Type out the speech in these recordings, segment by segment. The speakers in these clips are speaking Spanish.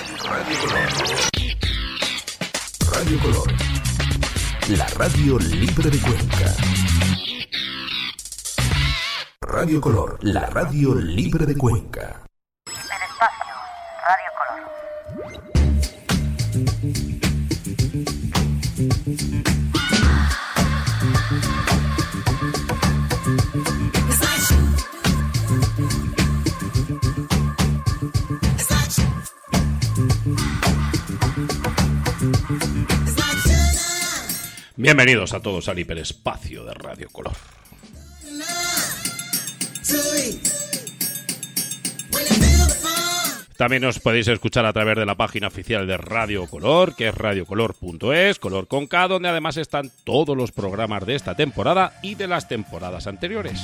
Radio Color, la radio libre de Cuenca. Radio Color, la radio libre de Cuenca. En espacio, Radio Color. Bienvenidos a todos al hiperespacio de Radio Color. También os podéis escuchar a través de la página oficial de Radio Color, que es radiocolor.es, Color con K, donde además están todos los programas de esta temporada y de las temporadas anteriores.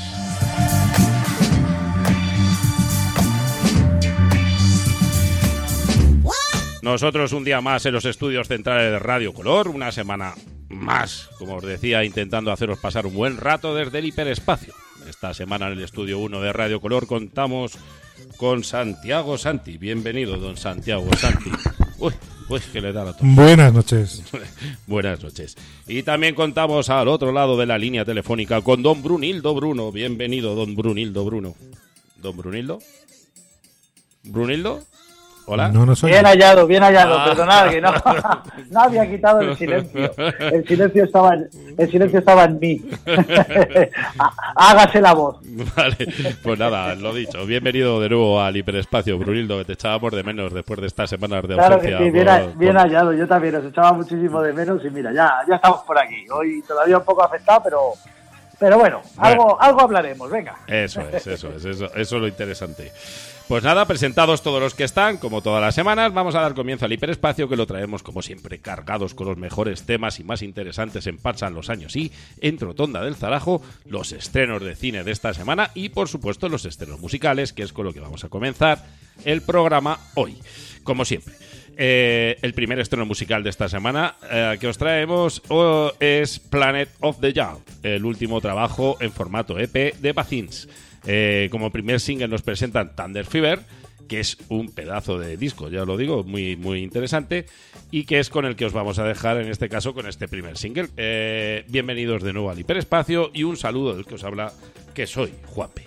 Nosotros un día más en los estudios centrales de Radio Color, una semana más, como os decía, intentando haceros pasar un buen rato desde el hiperespacio. Esta semana en el estudio 1 de Radio Color contamos con Santiago Santi. Bienvenido, don Santiago Santi. Uy, que le da la tos. Buenas noches. Buenas noches. Y también contamos al otro lado de la línea telefónica con don Brunildo Bruno. Bienvenido, don Brunildo Bruno. ¿Don Brunildo? ¿Brunildo? Hola. No soy bien hallado, perdonad que no había quitado el silencio. El silencio estaba en mí. Hágase la voz. Vale, pues nada, lo dicho. Bienvenido de nuevo al hiperespacio, Brunildo, que te echábamos de menos después de estas semanas de ausencia. Claro que sí, bien hallado. Yo también os echaba muchísimo de menos y mira, ya estamos por aquí. Hoy todavía un poco afectado, pero bueno, algo hablaremos, venga. Eso es lo interesante. Pues nada, presentados todos los que están, como todas las semanas, vamos a dar comienzo al hiperespacio, que lo traemos como siempre cargados con los mejores temas y más interesantes en Pasan los años y en Rotonda del Zarajo, los estrenos de cine de esta semana y por supuesto los estrenos musicales, que es con lo que vamos a comenzar el programa hoy, como siempre. El primer estreno musical de esta semana que os traemos es Planet of the Young, el último trabajo en formato EP de Bacins. Como primer single nos presentan Thunder Fever, que es un pedazo de disco, ya os lo digo, muy, muy interesante, y que es con el que os vamos a dejar, en este caso, con este primer single. Bienvenidos de nuevo al hiperespacio y un saludo del que os habla, que soy Juanpe.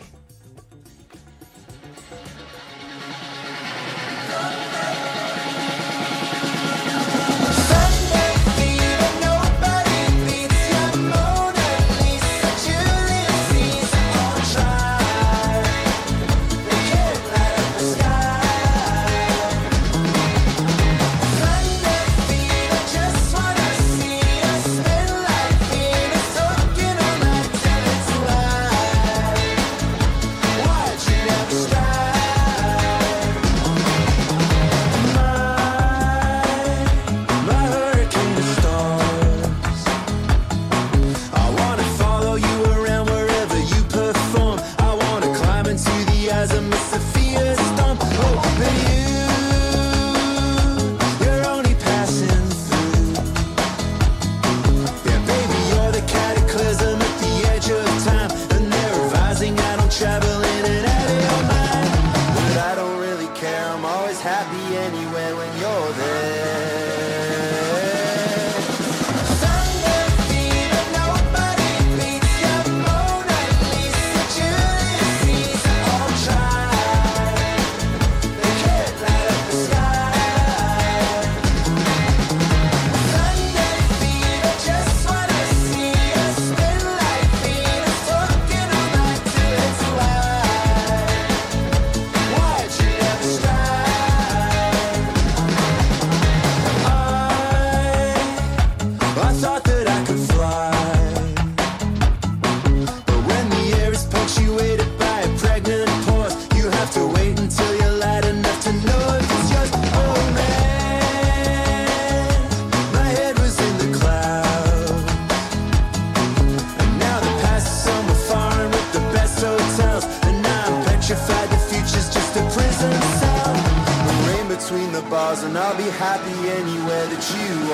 And I'll be happy anywhere that you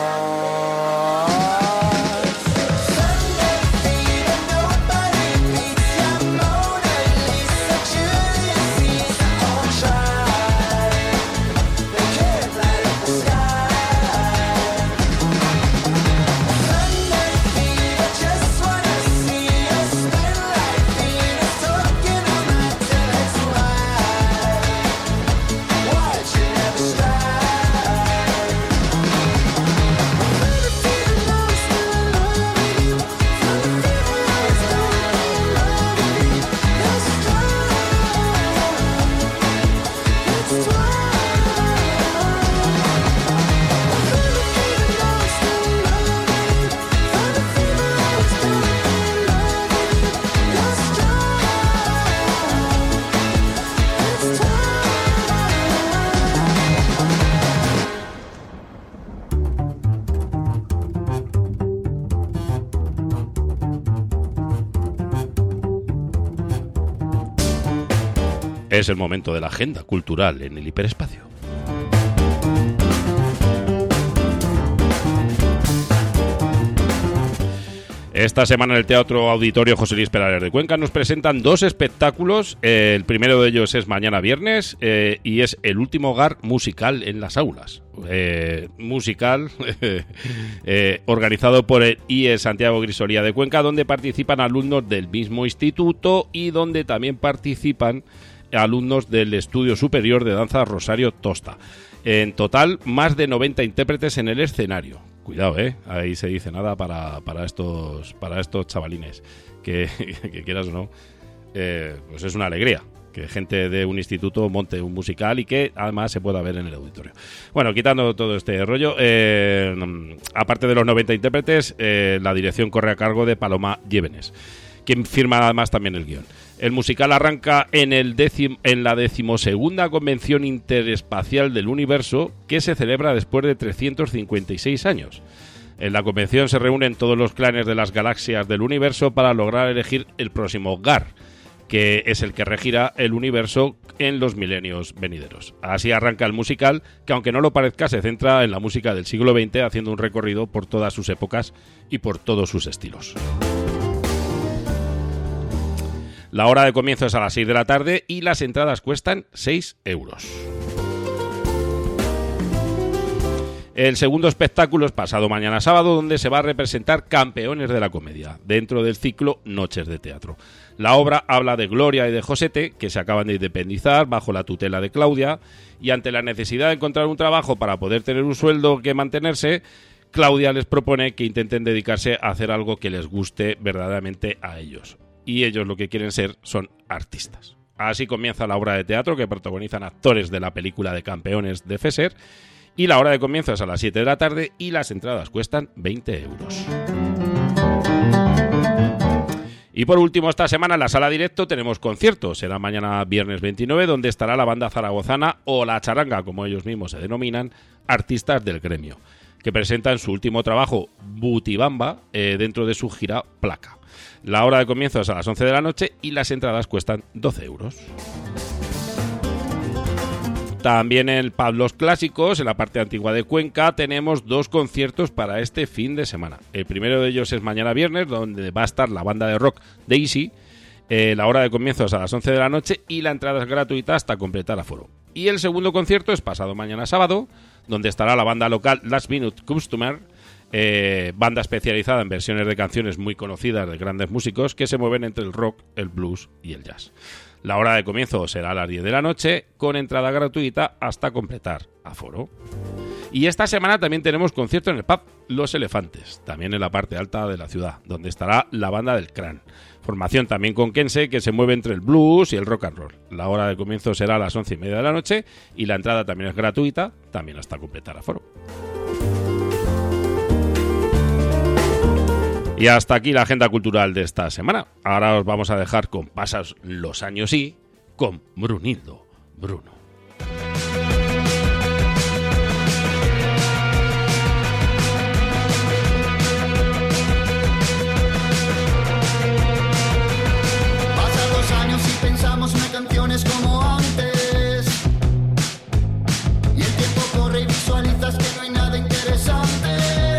are. Es el momento de la agenda cultural en el hiperespacio. Esta semana en el Teatro Auditorio José Luis Perales de Cuenca nos presentan 2 espectáculos. El primero de ellos es mañana viernes y es El último GAR musical en las aulas. Musical organizado por el IE Santiago Grisolía de Cuenca, donde participan alumnos del mismo instituto y donde también participan alumnos del Estudio Superior de Danza Rosario Tosta. En total, más de 90 intérpretes en el escenario. Cuidado, ahí se dice nada para estos chavalines, que quieras o no, pues es una alegría que gente de un instituto monte un musical y que además se pueda ver en el auditorio. Bueno, quitando todo este rollo, aparte de los 90 intérpretes, la dirección corre a cargo de Paloma Llévenes, quien firma además también el guión. El musical arranca en la 12ª Convención Interespacial del Universo, que se celebra después de 356 años. En la convención se reúnen todos los clanes de las galaxias del universo para lograr elegir el próximo GAR, que es el que regirá el universo en los milenios venideros. Así arranca el musical, que aunque no lo parezca, se centra en la música del siglo XX, haciendo un recorrido por todas sus épocas y por todos sus estilos. La hora de comienzo es a las 6 de la tarde y las entradas cuestan 6 euros. El segundo espectáculo es pasado mañana sábado, donde se va a representar Campeones de la Comedia, dentro del ciclo Noches de Teatro. La obra habla de Gloria y de Josete, que se acaban de independizar bajo la tutela de Claudia, y ante la necesidad de encontrar un trabajo para poder tener un sueldo que mantenerse, Claudia les propone que intenten dedicarse a hacer algo que les guste verdaderamente a ellos. Y ellos lo que quieren ser son artistas. Así comienza la obra de teatro que protagonizan actores de la película de Campeones de Fesser, y la hora de comienzo es a las 7 de la tarde y las entradas cuestan 20 euros. Y por último, esta semana en la sala directo tenemos conciertos. Será mañana viernes 29, donde estará la banda zaragozana o la charanga, como ellos mismos se denominan, artistas del gremio, que presentan su último trabajo, Butibamba, dentro de su gira Placa. La hora de comienzo es a las 11 de la noche y las entradas cuestan 12 euros. También en el Pub Los Clásicos, en la parte antigua de Cuenca, tenemos 2 conciertos para este fin de semana. El primero de ellos es mañana viernes, donde va a estar la banda de rock Daisy. La hora de comienzo es a las 11 de la noche y la entrada es gratuita hasta completar aforo. Y el segundo concierto es pasado mañana sábado, donde estará la banda local Last Minute Customer, banda especializada en versiones de canciones muy conocidas de grandes músicos que se mueven entre el rock, el blues y el jazz. La hora de comienzo será a las 10 de la noche, con entrada gratuita hasta completar aforo. Y esta semana también tenemos concierto en el pub Los Elefantes, también en la parte alta de la ciudad, donde estará la banda del Cran. Formación también conquense que se mueve entre el blues y el rock and roll. La hora de comienzo será a las 11:30 de la noche y la entrada también es gratuita, también hasta completar aforo. Y hasta aquí la agenda cultural de esta semana. Ahora os vamos a dejar con Pasas los años y con Brunildo Bruno. Pasan los años y pensamos en canciones como antes. Y el tiempo corre y visualizas que no hay nada interesante.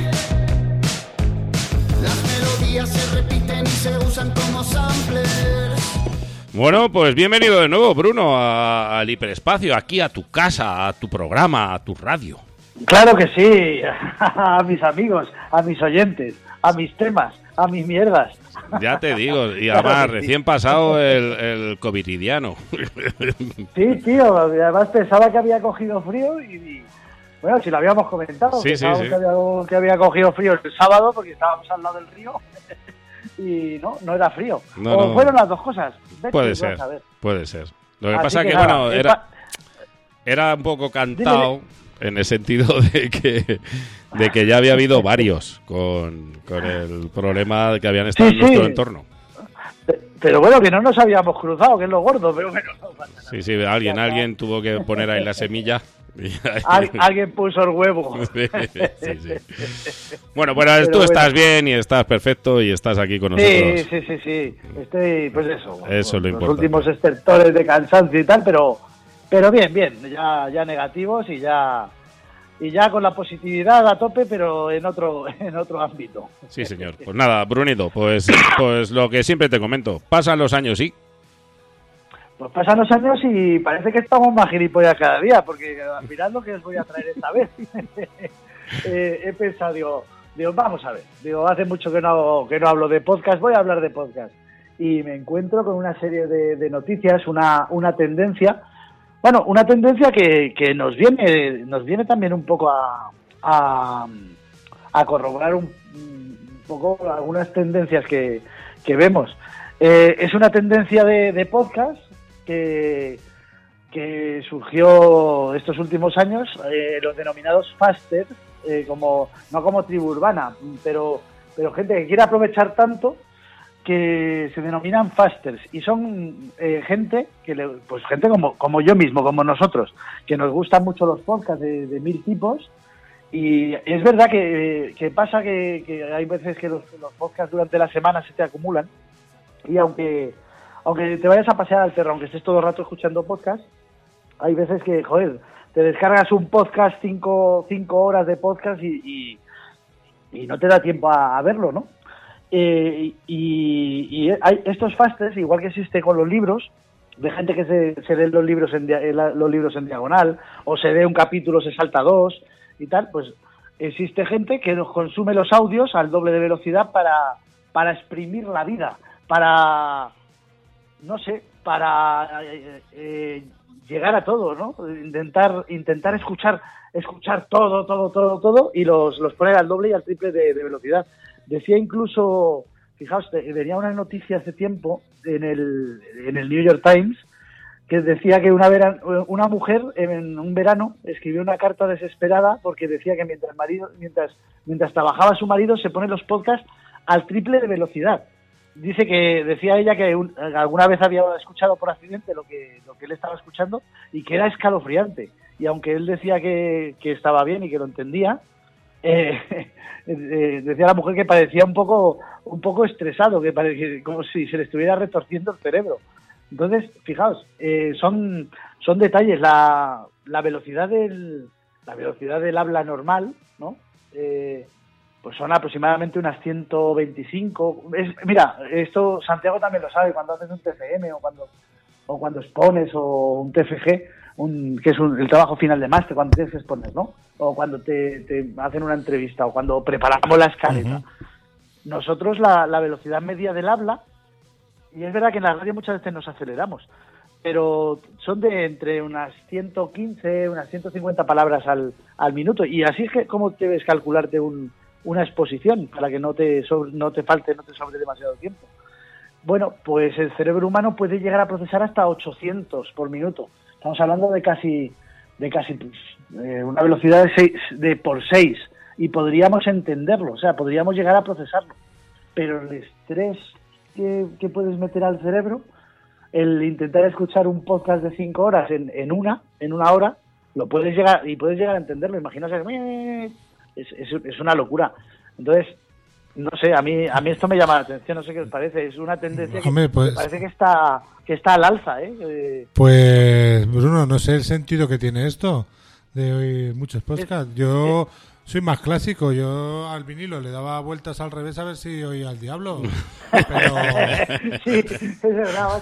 Se repiten y se usan como samplers. Bueno, pues bienvenido de nuevo, Bruno, al hiperespacio, aquí a tu casa, a tu programa, a tu radio. Claro que sí, a mis amigos, a mis oyentes, a mis temas, a mis mierdas. Ya te digo, y además recién pasado el covidiano. Sí, tío, además pensaba que había cogido frío y bueno, si lo habíamos comentado, sí. Que había cogido frío el sábado porque estábamos al lado del río y no era frío. No. Fueron las dos cosas. Puede ser. Lo que pasa es que, bueno, era un poco cantado. Dime. En el sentido de que ya había habido varios con el problema de que habían estado en nuestro entorno. Pero bueno, que no nos habíamos cruzado, que es lo gordo, pero bueno. No pasa nada. Sí, alguien tuvo que poner ahí la semilla. Alguien puso el huevo. Sí. Bueno, tú estás bien y estás perfecto y estás aquí con nosotros. Sí. Estoy, pues eso. Eso es lo importante. Los últimos estertores de cansancio y tal, pero bien. Ya negativos y ya con la positividad a tope, pero en otro ámbito. Sí, señor. Pues nada, Brunito, pues lo que siempre te comento. Pasan los años, sí. Pues pasan los años y parece que estamos más gilipollas cada día, porque mirad lo que os voy a traer esta vez. He pensado, digo, vamos a ver. Hace mucho que no hablo de podcast, voy a hablar de podcast. Y me encuentro con una serie de noticias, una tendencia. Bueno, una tendencia que nos viene también un poco a corroborar un poco algunas tendencias que vemos. Es una tendencia de podcast que surgió estos últimos años, los denominados fasters, no como tribu urbana, pero gente que quiere aprovechar tanto que se denominan fasters y son gente como yo mismo, como nosotros, que nos gustan mucho los podcasts de mil tipos. Y es verdad que pasa que hay veces que los podcasts durante la semana se te acumulan y aunque te vayas a pasear al perro, aunque estés todo el rato escuchando podcast, hay veces que, te descargas un podcast, 5 horas de podcast y no te da tiempo a verlo, ¿no? Y hay estos fasters, igual que existe con los libros, de gente que se lee los libros en diagonal, o se lee un capítulo, se salta 2 y tal, pues existe gente que nos consume los audios al doble de velocidad para exprimir la vida, para llegar a todo, ¿no? Intentar escuchar todo y los poner al doble y al triple de velocidad. Decía incluso, fijaos, venía una noticia hace tiempo en el New York Times que decía que una mujer en un verano escribió una carta desesperada porque decía que mientras trabajaba su marido se pone los podcasts al triple de velocidad. Decía ella que alguna vez había escuchado por accidente lo que él estaba escuchando y que era escalofriante. Y aunque él decía que estaba bien y que lo entendía, decía la mujer que parecía un poco estresado, que parecía como si se le estuviera retorciendo el cerebro. Entonces, fijaos, son detalles. La velocidad del habla normal, ¿no? Pues son aproximadamente unas 125. Mira, esto Santiago también lo sabe, cuando haces un TFM o cuando expones o un TFG, que es el trabajo final de máster, cuando tienes que exponer, ¿no? O cuando te hacen una entrevista o cuando preparamos la escaleta. Uh-huh. Nosotros la velocidad media del habla, y es verdad que en la radio muchas veces nos aceleramos, pero son de entre unas 115, unas 150 palabras al minuto, y así es que cómo debes calcularte una exposición para que no te sobre demasiado tiempo. Bueno, pues el cerebro humano puede llegar a procesar hasta 800 por minuto. Estamos hablando de casi una velocidad por 6 y podríamos entenderlo, o sea, podríamos llegar a procesarlo. Pero el estrés que puedes meter al cerebro, el intentar escuchar un podcast de 5 horas en una hora, puedes llegar a entenderlo. Imaginaos, es una locura. Entonces, no sé, a mí esto me llama la atención, no sé qué os parece. Es una tendencia que parece que está al alza, ¿eh? Pues, Bruno, no sé el sentido que tiene esto de oír muchos podcasts. Yo soy más clásico, yo al vinilo le daba vueltas al revés a ver si oía al diablo. Pero... Sí, es verdad,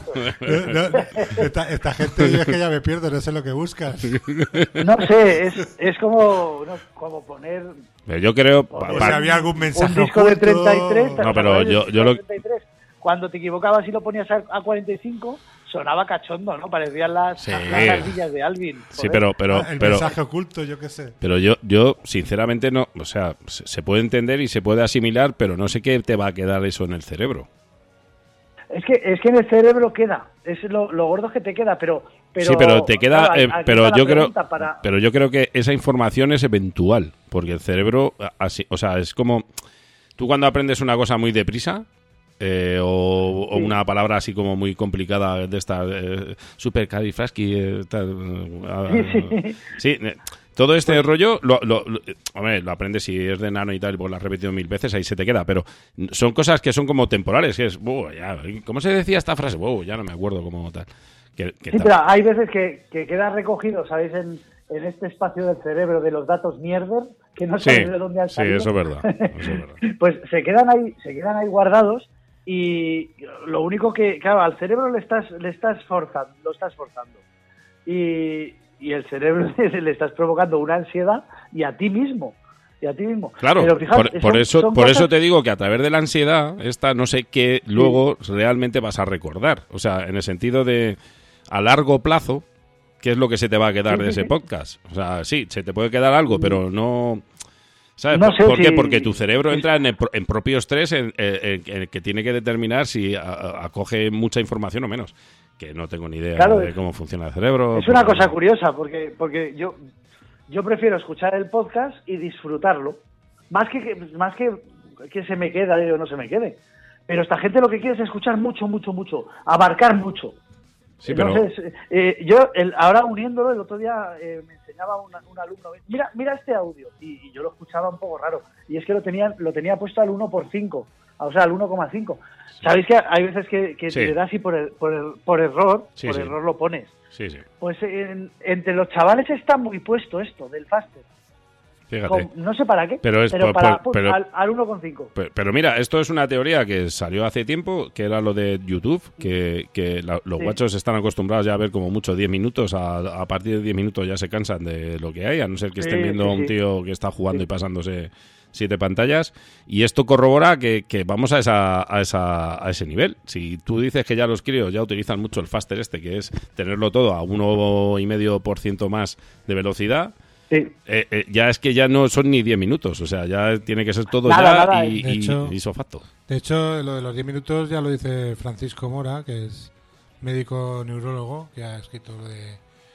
esta gente, yo es que ya me pierdo, no sé lo que buscas. No sé, es como poner... Yo creo... si había algún mensaje un disco oculto. de 33... No, pero yo lo... 33, cuando te equivocabas y lo ponías a 45... sonaba cachondo, ¿no? Parecían las ardillas de Alvin. Sí, pero el mensaje oculto, yo qué sé. Pero yo sinceramente no, o sea, se puede entender y se puede asimilar, pero no sé qué te va a quedar eso en el cerebro. Es que en el cerebro queda, es lo gordo que te queda, pero sí, pero te queda, claro, pero yo creo que esa información es eventual, porque el cerebro así, o sea, es como tú cuando aprendes una cosa muy deprisa, o una palabra así como muy complicada de esta supercalifrasqui sí, todo este rollo hombre, lo aprendes si es de nano y tal, pues lo has repetido 1000 veces, ahí se te queda, pero son cosas que son como temporales, que es, ya, ¿cómo se decía esta frase? Ya no me acuerdo cómo tal. Sí, pero hay veces que queda recogido, ¿sabéis? En este espacio del cerebro de los datos mierder, que no sabes de dónde han salido. Sí, eso es verdad. Pues se quedan ahí guardados, y lo único que, claro, al cerebro lo estás forzando. Y el cerebro le estás provocando una ansiedad, y a ti mismo. Claro, pero fijaos, por cosas... eso te digo que a través de la ansiedad, no sé qué luego realmente vas a recordar. O sea, en el sentido de a largo plazo, ¿qué es lo que se te va a quedar de ese podcast? O sea, sí, se te puede quedar algo, pero no... ¿Sabes? No sé ¿Por qué? si... Porque tu cerebro entra en propio estrés en que tiene que determinar si acoge mucha información o menos. Que no tengo ni idea de cómo funciona el cerebro. Es una cosa curiosa, porque yo prefiero escuchar el podcast y disfrutarlo. Más que se me quede o no se me quede. Pero esta gente lo que quiere es escuchar mucho, abarcar mucho. Sí, entonces, yo ahora uniéndolo, el otro día me enseñaba un alumno, mira este audio, y yo lo escuchaba un poco raro, y es que lo tenía puesto al 1/5, o sea, al 1,5. ¿Sabéis que hay veces que te das y por error error lo pones? Sí. Pues entre los chavales está muy puesto esto del Faster. Fíjate. No sé para qué, pero al 1,5. Pero mira, esto es una teoría que salió hace tiempo, que era lo de YouTube, que los guachos están acostumbrados ya a ver como mucho 10 minutos, a partir de 10 minutos ya se cansan de lo que hay, a no ser que estén viendo a un tío que está jugando y pasándose 7 pantallas, y esto corrobora que vamos a ese nivel. Si tú dices que ya los críos ya utilizan mucho el Faster que es tenerlo todo a 1,5% más de velocidad, ya es que ya no son ni 10 minutos, o sea, ya tiene que ser todo nada, y isofacto. De hecho, lo de los 10 minutos ya lo dice Francisco Mora, que es médico neurólogo, que ha escrito lo de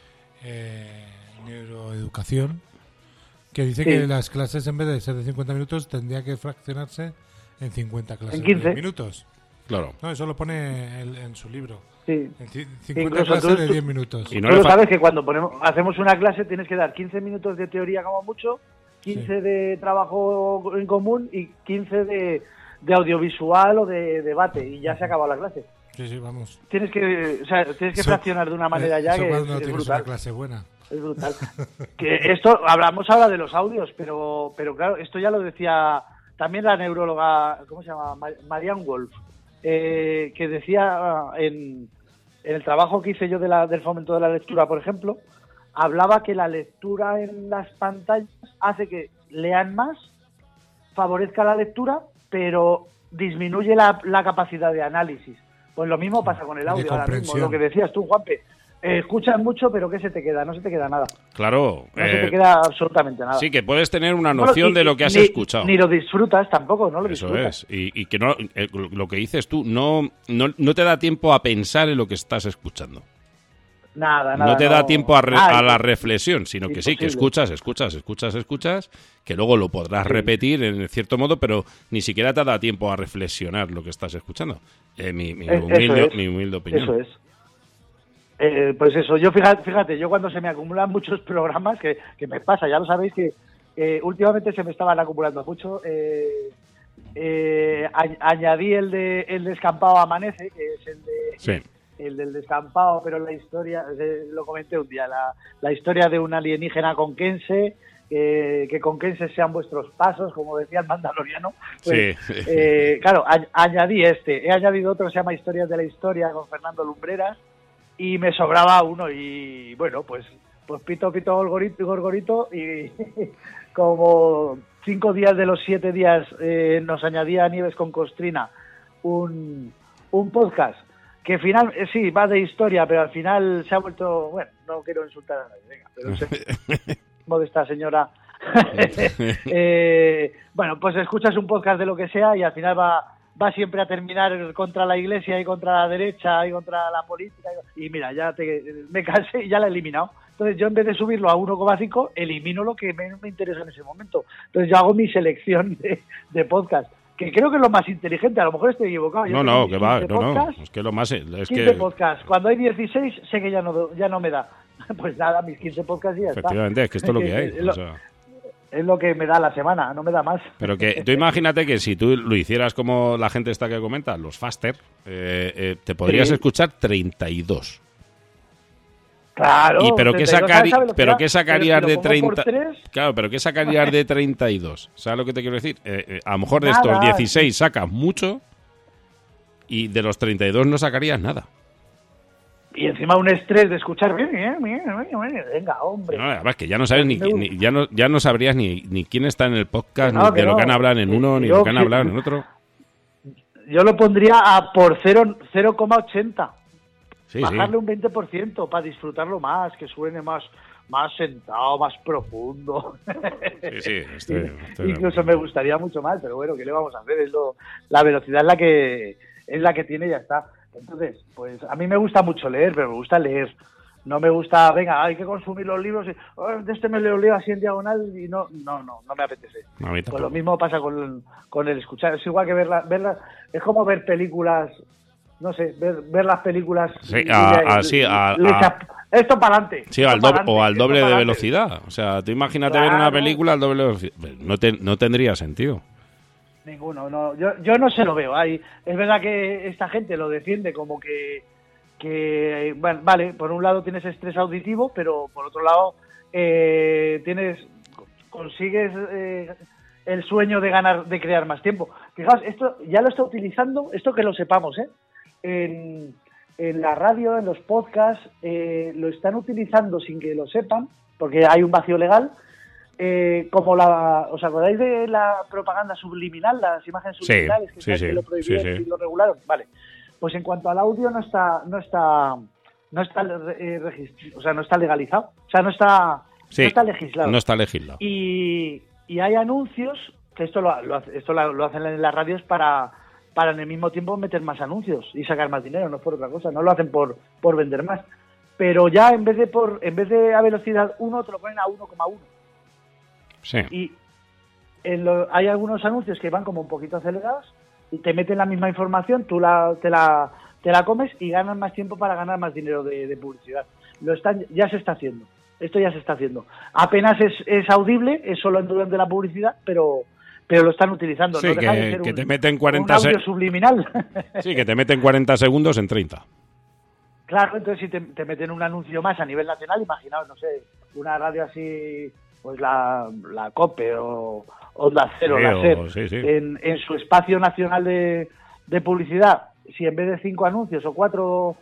neuroeducación, que dice que las clases, en vez de ser de 50 minutos, tendría que fraccionarse en 50 clases en 15 de minutos. Claro. No, eso lo pone en su libro. Sí. 50 clases de 10 minutos. Y no tú sabes que cuando hacemos una clase tienes que dar 15 minutos de teoría como mucho, 15 de trabajo en común y 15 de audiovisual o de debate, y ya se ha acabado la clase. Sí, vamos. Tienes que fraccionar de una manera ya que cuando es tienes brutal. una clase buena. Es brutal. Que esto, hablamos ahora de los audios, pero claro, esto ya lo decía también la neuróloga, ¿cómo se llama? Marianne Wolf, que decía en el trabajo que hice yo del fomento de la lectura, por ejemplo, hablaba que la lectura en las pantallas hace que lean más, favorezca la lectura, pero disminuye la capacidad de análisis. Pues lo mismo pasa con el audio ahora mismo, lo que decías tú, Juanpe. Escuchas mucho, pero ¿qué se te queda? No se te queda nada. Claro. No se te queda absolutamente nada. Sí, que puedes tener una noción de lo que has escuchado. Ni lo disfrutas tampoco, no lo disfrutas. Eso es. Y que no, lo que dices tú, no te da tiempo a pensar en lo que estás escuchando. Nada. No te da tiempo a la reflexión, sino que sí, que escuchas, que luego lo podrás repetir en cierto modo, pero ni siquiera te da tiempo a reflexionar lo que estás escuchando. Mi humilde opinión. Eso es. Pues eso, yo fíjate, yo cuando se me acumulan muchos programas, que me pasa, ya lo sabéis que últimamente se me estaban acumulando mucho, añadí el de Descampado Amanece, que es el del descampado, pero la historia, lo comenté un día, la historia de un alienígena conquense, que conquenses sean vuestros pasos, como decía el Mandaloriano. Pues, claro, añadí he añadido otro que se llama Historias de la Historia, con Fernando Lumbreras, y me sobraba uno, y bueno, pues pito gorgorito, y como 5 días de los 7 días nos añadía Nieves con Costrina un podcast que final sí va de historia, pero al final se ha vuelto, bueno, no quiero insultar a nadie, venga, pero de esta señora. Bueno, pues escuchas un podcast de lo que sea y al final va siempre a terminar contra la Iglesia y contra la derecha y contra la política, y mira, ya me cansé y ya la he eliminado. Entonces yo, en vez de subirlo a 1,5, elimino lo que menos me interesa en ese momento. Entonces yo hago mi selección de podcast, que creo que es lo más inteligente, a lo mejor estoy equivocado. Yo tengo Que va, 15 no, podcasts, es que lo más es 15 que podcasts. Cuando hay 16 sé que ya no me da. Pues nada, mis 15 podcasts y ya efectivamente, es que esto es lo que hay. Es es lo que me da la semana, no me da más. Pero que tú imagínate que si tú lo hicieras como la gente esta que comenta, los faster, te podrías Sí. escuchar 32. Claro. Pero ¿qué 32 sacarías pero de si lo pongo por 30? tres, Claro, pero ¿qué sacarías de 32? ¿Sabes lo que te quiero decir? A lo mejor de Nada. estos 16 sacas mucho y de los 32 no sacarías nada. y encima un estrés de escuchar. Venga, hombre. No, además que ya no sabes ya no sabrías ni quién está en el podcast, No, ni de lo no. que han hablado en uno, ni Yo lo que han sí. hablado en otro. Yo lo pondría a por 0,80. Sí, Bajarle un 20% para disfrutarlo más, que suene más sentado, más profundo. Sí, estoy Incluso me gustaría mucho más, pero bueno, ¿qué le vamos a hacer? La velocidad es la que tiene y ya está. Entonces, pues a mí me gusta mucho leer, pero me gusta leer. No me gusta, venga, hay que consumir los libros y de este me lo leo así en diagonal y no me apetece. A mí Pues tampoco. lo mismo pasa con el escuchar. Es igual que verla, es como ver películas, no sé, ver las películas. Sí, esto para adelante. Sí, al doble de velocidad. O sea, tú imagínate ver una Claro. película al doble de velocidad. No tendría sentido. Ninguno, no. Yo no se lo veo. Es verdad que esta gente lo defiende como que bueno, vale, por un lado tienes estrés auditivo, pero por otro lado consigues el sueño de crear más tiempo. Fijaos, esto ya lo está utilizando, esto que lo sepamos, en la radio, en los podcasts, lo están utilizando sin que lo sepan, porque hay un vacío legal. ¿Os acordáis de la propaganda subliminal, las imágenes subliminales que lo prohibieron y lo regularon? Vale. Pues en cuanto al audio no está legalizado, o sea, no está legislado. No está legislado. Y hay anuncios que esto lo hacen en las radios para en el mismo tiempo meter más anuncios y sacar más dinero, no es por otra cosa, no lo hacen por vender más. Pero ya en vez de a velocidad 1 te lo ponen a 1,1. Sí. Y hay algunos anuncios que van como un poquito acelerados y te meten la misma información, tú te la comes y ganas más tiempo para ganar más dinero de publicidad. Ya se está haciendo. Esto ya se está haciendo. Apenas es audible, es solo durante la publicidad, pero lo están utilizando. Sí, no deja de ser que te meten 40 un audio subliminal. Sí, que te meten 40 segundos en 30. Claro, entonces si te meten un anuncio más a nivel nacional, imaginaos, no sé, una radio así, pues la COPE o Onda Cero, Sí, la SER, sí. en su espacio nacional de publicidad, si en vez de 5 anuncios o 4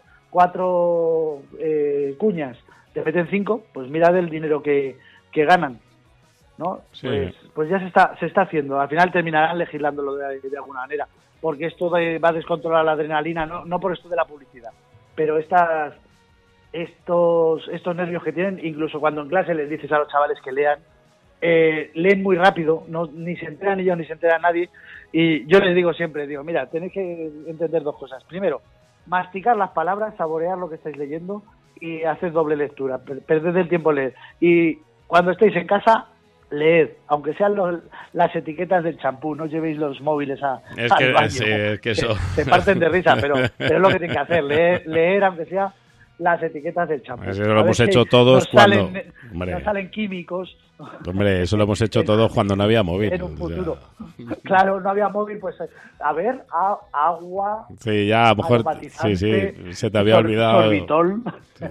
cuñas te meten 5, pues mirad el dinero que ganan, ¿no? Sí. Pues ya se está haciendo. Al final terminarán legislándolo de alguna manera, porque esto va a descontrolar la adrenalina, no por esto de la publicidad, pero estos nervios que tienen, incluso cuando en clase les dices a los chavales que lean, leen muy rápido, ni se enteran ellos ni se entera nadie, y yo les digo siempre, mira, tenéis que entender dos cosas. Primero, masticar las palabras, saborear lo que estáis leyendo y hacer doble lectura, perded el tiempo en leer. Y cuando estéis en casa, leed, aunque sean las etiquetas del champú, no llevéis los móviles al baño. Es que eso... Se parten de risa, pero es lo que tienen que hacer, leer aunque sea las etiquetas del champú. Eso lo hemos hecho todos cuando... No salen químicos. Hombre, eso lo hemos hecho todos cuando no había móvil. En un futuro. Claro, no había móvil, pues a ver, agua... Sí, ya a lo mejor... Sí, se te había olvidado. Sorbitol. Sí.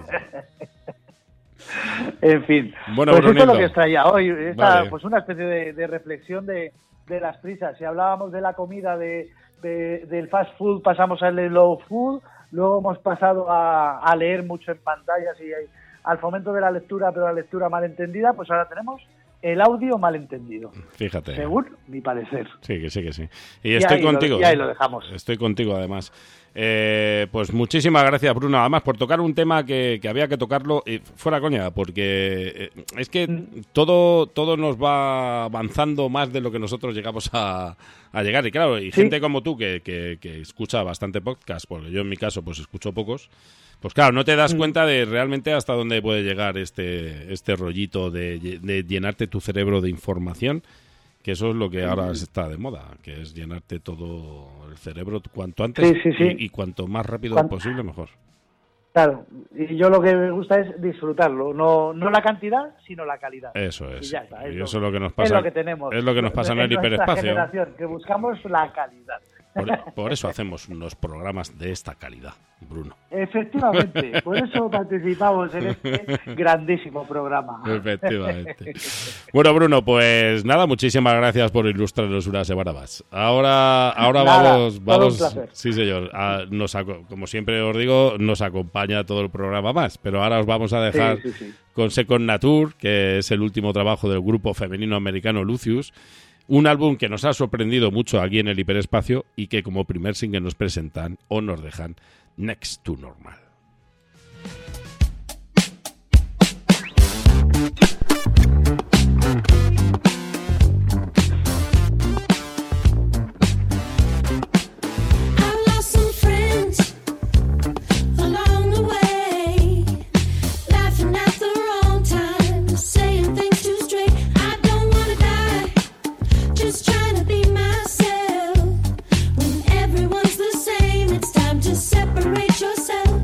En fin, bueno, pues Brunito, esto es lo que os traía hoy. Vale. Pues una especie de reflexión de las prisas. Si hablábamos de la comida, del fast food, pasamos al slow food. Luego hemos pasado a leer mucho en pantallas y al fomento de la lectura, pero la lectura malentendida. Pues ahora tenemos el audio malentendido. Fíjate. Según mi parecer. Sí, que sí. Y estoy contigo. Y ahí lo dejamos. Estoy contigo, además. Pues muchísimas gracias, Bruno, además por tocar un tema que había que tocarlo fuera coña, porque es que todo nos va avanzando más de lo que nosotros llegamos a llegar, y claro, y gente como tú que escucha bastante podcast, porque yo en mi caso pues escucho pocos, pues claro, no te das cuenta de realmente hasta dónde puede llegar este rollito de llenarte tu cerebro de información que eso es lo que ahora está de moda, que es llenarte todo el cerebro cuanto antes Sí. y cuanto más rápido posible mejor. Claro, y yo lo que me gusta es disfrutarlo, no la cantidad, sino la calidad. Eso es. Y ya está, Y eso es lo que nos pasa. Es lo que tenemos. Es lo que nos pasa en el nuestra hiperespacio. generación, que buscamos la calidad. Por eso hacemos unos programas de esta calidad, Bruno. Efectivamente, por eso participamos en este grandísimo programa. Efectivamente. Bueno, Bruno, pues nada, muchísimas gracias por ilustrarnos una semana más. Ahora Nada, vamos. todo un placer. Sí, señor. Como siempre os digo, nos acompaña todo el programa más, pero ahora os vamos a dejar Sí. con Second Nature, que es el último trabajo del grupo femenino americano Lucius. Un álbum que nos ha sorprendido mucho aquí en el hiperespacio y que como primer single nos presentan o nos dejan Next to Normal. Separate yourself.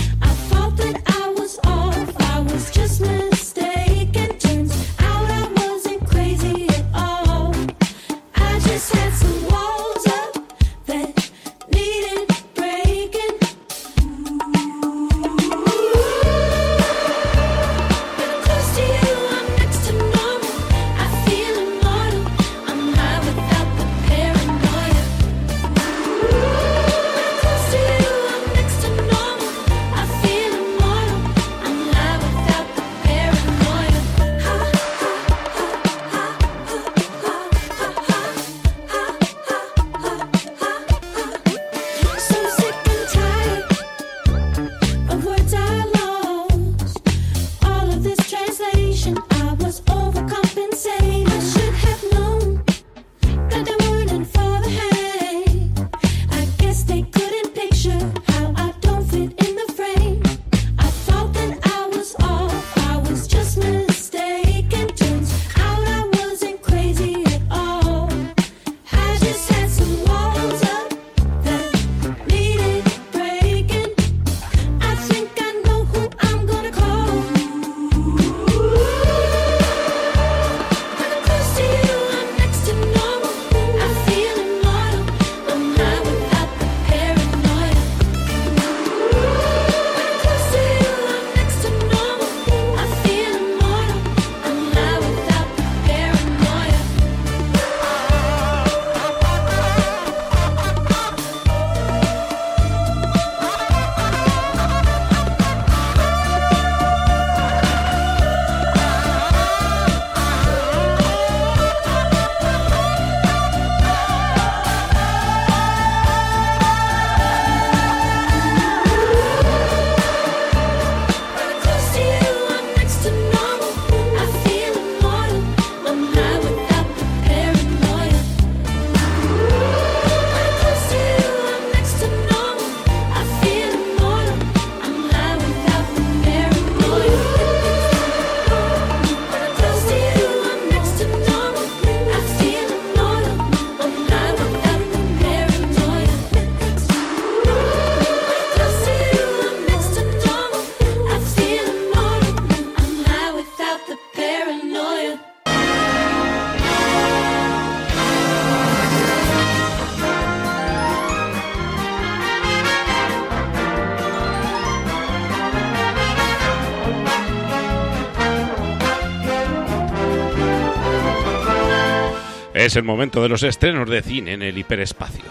Es el momento de los estrenos de cine en el hiperespacio.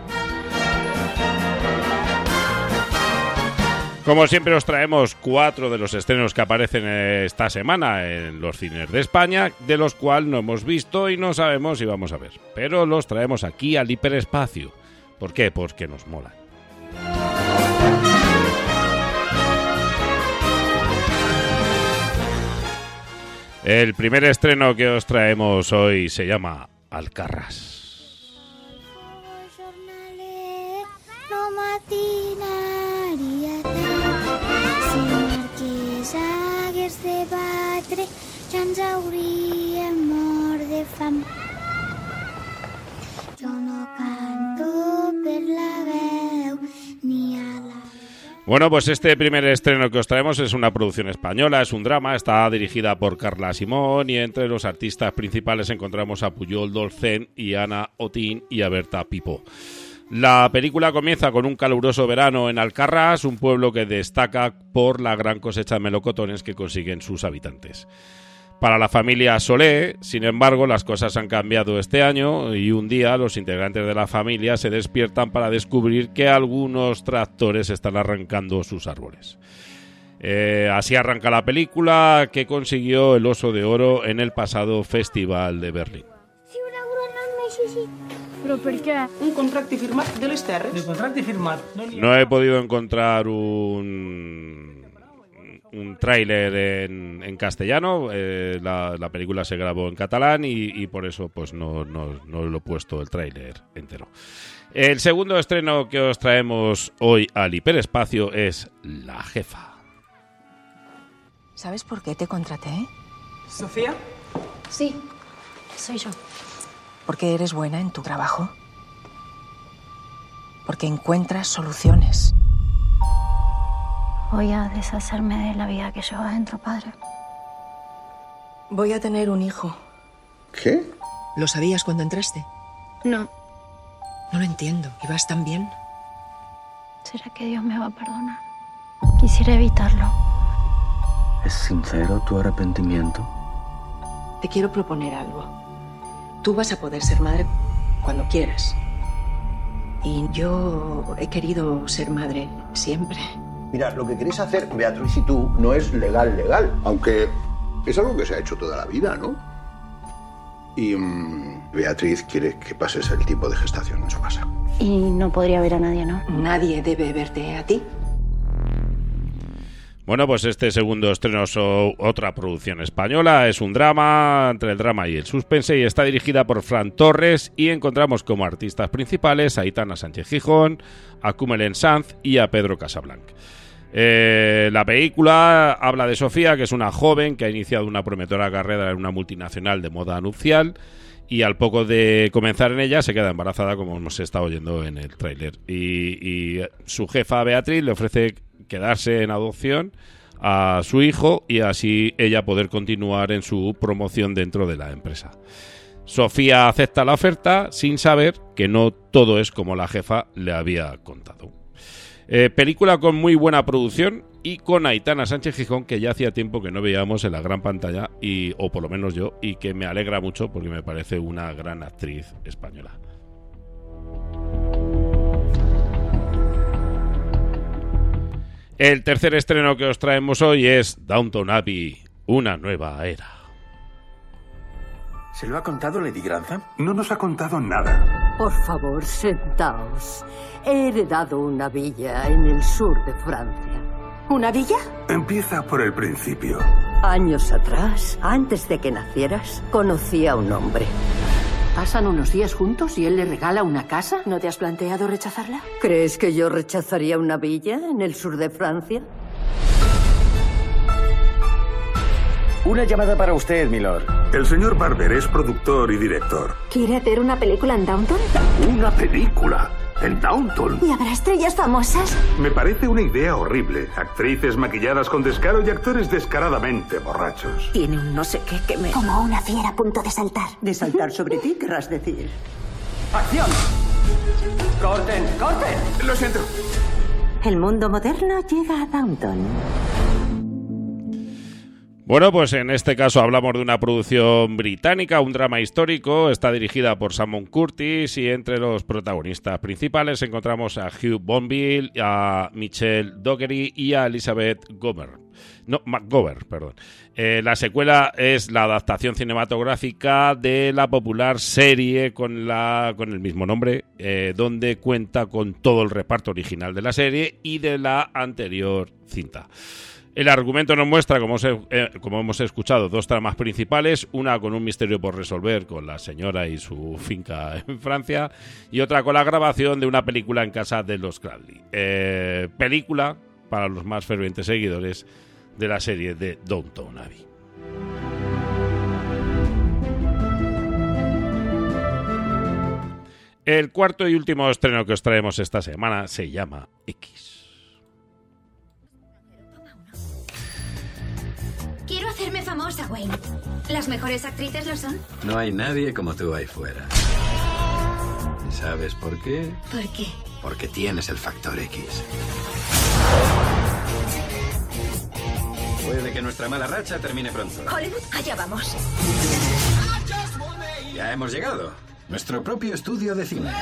Como siempre os traemos 4 de los estrenos que aparecen esta semana en los cines de España, de los cuales no hemos visto y no sabemos si vamos a ver. Pero los traemos aquí al hiperespacio. ¿Por qué? Porque nos molan. El primer estreno que os traemos hoy se llama Alcarràs. Ja ens hauríem mort de fam. Bueno, pues este primer estreno que os traemos es una producción española, es un drama, está dirigida por Carla Simón y entre los artistas principales encontramos a Pujol Dolcen y Ana Otín y a Berta Pipó. La película comienza con un caluroso verano en Alcarrás, un pueblo que destaca por la gran cosecha de melocotones que consiguen sus habitantes. Para la familia Solé, sin embargo, las cosas han cambiado este año y un día los integrantes de la familia se despiertan para descubrir que algunos tractores están arrancando sus árboles. Así arranca la película que consiguió el Oso de Oro en el pasado Festival de Berlín. Però per què? Un contracte firmat de les terres. De contracte firmat. No he podido encontrar un tráiler en castellano, la película se grabó en catalán y por eso pues no lo he puesto el tráiler entero. El segundo estreno que os traemos hoy al hiperespacio es La Jefa. ¿Sabes por qué te contraté? Sofía, Sí, soy yo. Porque eres buena en tu trabajo. Porque encuentras soluciones. Voy a deshacerme de la vida que llevo adentro, padre. Voy a tener un hijo. ¿Qué? ¿Lo sabías cuando entraste? No, No lo entiendo. ¿Ibas tan bien? ¿será que Dios me va a perdonar? Quisiera evitarlo. ¿Es sincero tu arrepentimiento? Te quiero proponer algo. Tú vas a poder ser madre cuando quieras. Y yo he querido ser madre siempre. Mira, lo que queréis hacer, Beatriz y tú, no es legal, aunque es algo que se ha hecho toda la vida, ¿no? Y Beatriz quiere que pases el tiempo de gestación en su casa. Y no podría ver a nadie, ¿no? Nadie debe verte a ti. Bueno, pues este segundo estreno es otra producción española, es un drama, entre el drama y el suspense, y está dirigida por Fran Torres, y encontramos como artistas principales a Aitana Sánchez Gijón, a Kumelen Sanz y a Pedro Casablanc. La película habla de Sofía, que es una joven que ha iniciado una prometedora carrera en una multinacional de moda nupcial, y al poco de comenzar en ella se queda embarazada, como hemos estado oyendo en el tráiler, y su jefa Beatriz le ofrece quedarse en adopción a su hijo y así ella poder continuar en su promoción dentro de la empresa. Sofía acepta la oferta sin saber que no todo es como la jefa le había contado. Película con muy buena producción y con Aitana Sánchez Gijón, que ya hacía tiempo que no veíamos en la gran pantalla, o por lo menos yo, y que me alegra mucho porque me parece una gran actriz española. El tercer estreno que os traemos hoy es Downton Abbey, una nueva era. ¿Se lo ha contado Lady Grantham? No nos ha contado nada. Por favor, sentaos. He heredado una villa en el sur de Francia. ¿Una villa? Empieza por el principio. Años atrás, antes de que nacieras, conocí a un hombre. ¿Pasan unos días juntos y él le regala una casa? ¿No te has planteado rechazarla? ¿Crees que yo rechazaría una villa en el sur de Francia? Una llamada para usted, milord. El señor Barber es productor y director. ¿Quiere hacer una película en Downton? ¿Una película? ¿En Downton? ¿Y habrá estrellas famosas? Me parece una idea horrible. Actrices maquilladas con descaro y actores descaradamente borrachos. Tiene un no sé qué que me... Como una fiera a punto de saltar. ¿De saltar sobre ti, querrás decir? ¡Acción! ¡Corten! ¡Corten! Lo siento. El mundo moderno llega a Downton. Bueno, pues en este caso hablamos de una producción británica, un drama histórico, está dirigida por Simon Curtis y entre los protagonistas principales encontramos a Hugh Bonneville, a Michelle Dockery y a Elizabeth McGovern, perdón. La secuela es la adaptación cinematográfica de la popular serie con el mismo nombre, donde cuenta con todo el reparto original de la serie y de la anterior cinta. El argumento nos muestra, como hemos escuchado, dos tramas principales, una con un misterio por resolver con la señora y su finca en Francia, y otra con la grabación de una película en casa de los Cradley. Película para los más fervientes seguidores de la serie de Downton Abbey. El cuarto y último estreno que os traemos esta semana se llama X. hacerme famosa, Wayne. ¿Las mejores actrices lo son? No hay nadie como tú ahí fuera. ¿Y sabes por qué? ¿Por qué? Porque tienes el factor X. Puede que nuestra mala racha termine pronto. Hollywood, allá vamos. Ya hemos llegado. Nuestro propio estudio de cine.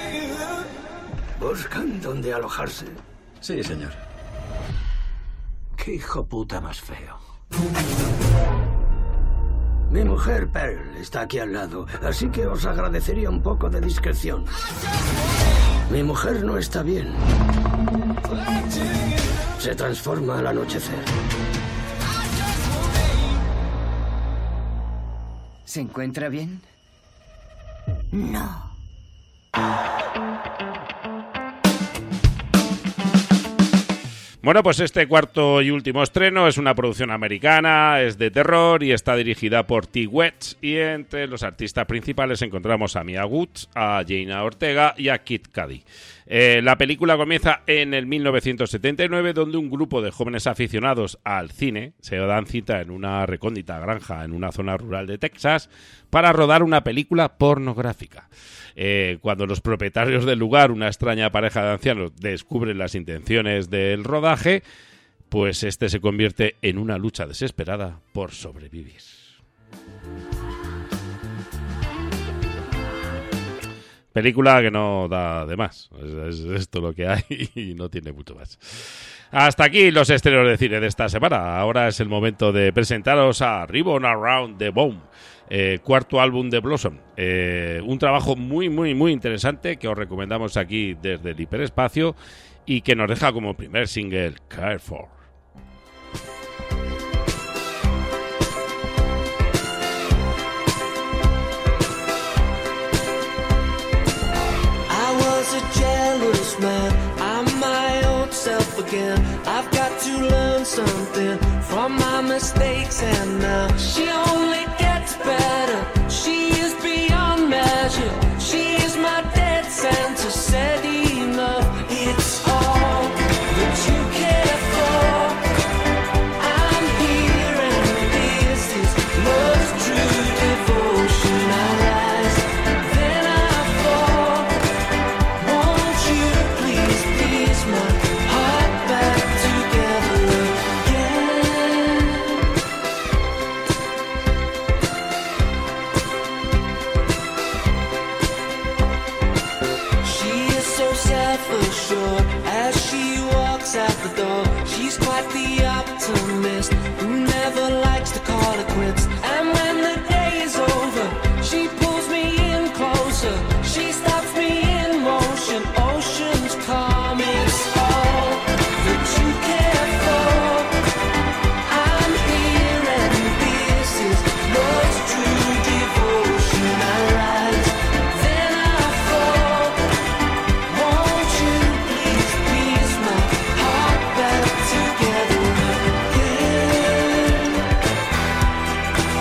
¿Buscan dónde alojarse? Sí, señor. Qué hijo puta más feo. Mi mujer, Pearl, está aquí al lado, así que os agradecería un poco de discreción. Mi mujer no está bien. Se transforma al anochecer. ¿Se encuentra bien? No. Bueno, pues este cuarto y último estreno es una producción americana, es de terror y está dirigida por Ti West, y entre los artistas principales encontramos a Mia Woods, a Jaina Ortega y a Kid Cudi. La película comienza en el 1979, donde un grupo de jóvenes aficionados al cine se dan cita en una recóndita granja en una zona rural de Texas para rodar una película pornográfica. Cuando los propietarios del lugar, una extraña pareja de ancianos, descubren las intenciones del rodaje, pues este se convierte en una lucha desesperada por sobrevivir. Película que no da de más. Es esto lo que hay y no tiene mucho más. Hasta aquí los estrenos de cine de esta semana. Ahora es el momento de presentaros a Ribbon Around the Bone, cuarto álbum de Blossom. Un trabajo muy, muy, muy interesante que os recomendamos aquí desde el hiperespacio y que nos deja como primer single Care For. Man, I'm my old self again. I've got to learn something from my mistakes, and now she only gets better. She is beyond measure. She is my dead center, said enough. It's all that you care for. I'm here and this is love's true devotion. I rise, then I fall. Won't you please piece my heart back together again? She is so self-assured as she walks out the door. She's quite the optimist who never likes to call it quits. And when the day is over, she pulls me in closer. She stops me in motion. Oceans calm, it's all that you care for. I'm here and this is love's true devotion. I rise, then I fall. Won't you please piece my heart back together again?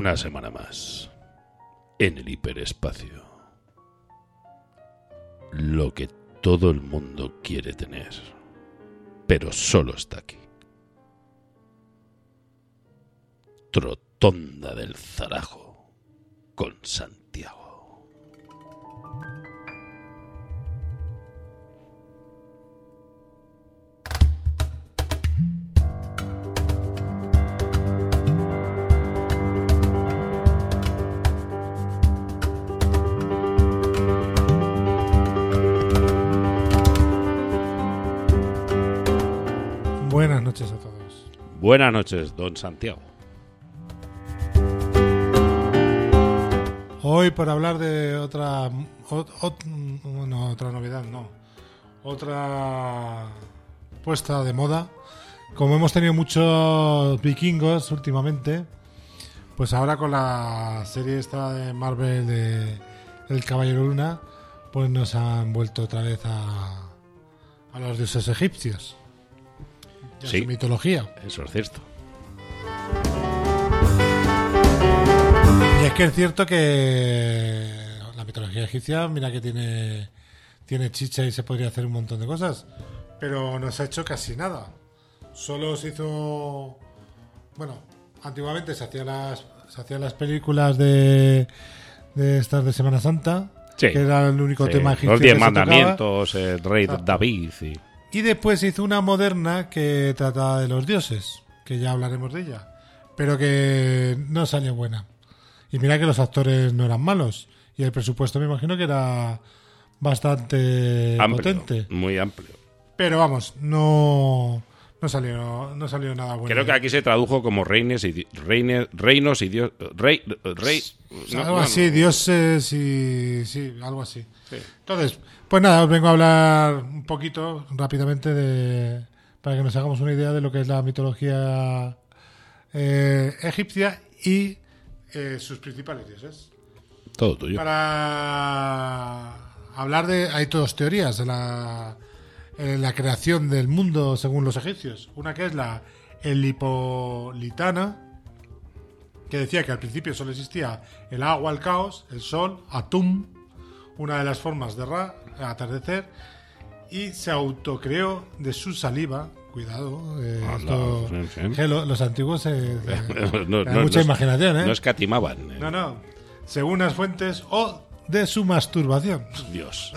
Una semana más en el hiperespacio. Lo que todo el mundo quiere tener, pero solo está aquí. Trotonda del Zarajo con Santiago. Buenas noches a todos. Buenas noches, don Santiago. Hoy por hablar de otra novedad, no. Otra puesta de moda. Como hemos tenido muchos vikingos últimamente, pues ahora con la serie esta de Marvel de El Caballero Luna, pues nos han vuelto otra vez a los dioses egipcios. Sí, su mitología. Eso es cierto. Y es que es cierto que la mitología egipcia, mira que tiene chicha y se podría hacer un montón de cosas, pero no se ha hecho casi nada. Solo se hizo... Bueno, antiguamente se hacían las películas de estas de Semana Santa, sí, que era el único tema egipcio. Los 10 que mandamientos, el rey Exacto. David. Y después se hizo una moderna que trataba de los dioses, que ya hablaremos de ella, pero que no salió buena. Y mira que los actores no eran malos, y el presupuesto me imagino que era bastante amplio, potente. Muy amplio. Pero vamos, no salió nada bueno. Creo que aquí se tradujo como reinos y dios, algo así, dioses y sí, algo así. Sí. Entonces, pues nada, os vengo a hablar un poquito rápidamente para que nos hagamos una idea de lo que es la mitología egipcia y sus principales dioses. Todo tuyo. Para hablar hay dos teorías de la creación del mundo según los egipcios. Una que es la helipolitana, que decía que al principio solo existía el agua, el caos, el sol, Atum, una de las formas de Ra, el atardecer, y se autocreó de su saliva. Cuidado, los antiguos mucha imaginación, no escatimaban. No, según las fuentes, o de su masturbación. Dios.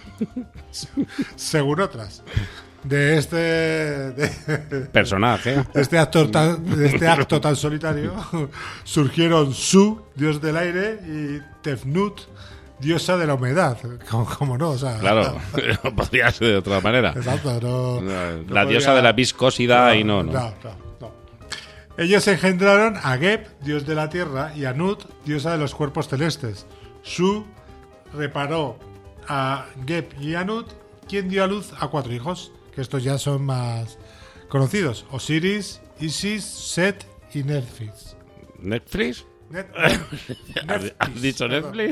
Según otras. De este personaje. De este acto tan solitario surgieron Su, dios del aire, y Tefnut, diosa de la humedad. ¿Cómo no? O sea, claro, no podría ser de otra manera. Exacto, la diosa de la viscosidad y no. Ellos engendraron a Geb, dios de la tierra, y a Nut, diosa de los cuerpos celestes. Su reparó a Geb y a Nut, quien dio a luz a 4 hijos, que estos ya son más conocidos: Osiris, Isis, Set y Neftis. ¿Netflix? ¿Has dicho Netflix?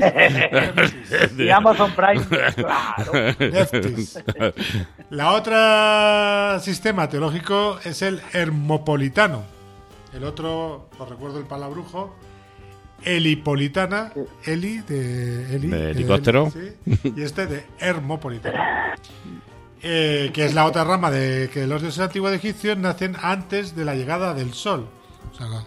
Y Amazon Prime, claro. Neftis. La otra sistema teológico es el hermopolitano. El otro, os recuerdo el palabrujo, helipolitana, Heli de helicóptero, sí, y este de hermopolitano, que es la otra rama de que los dioses antiguos egipcios nacen antes de la llegada del sol. O sea,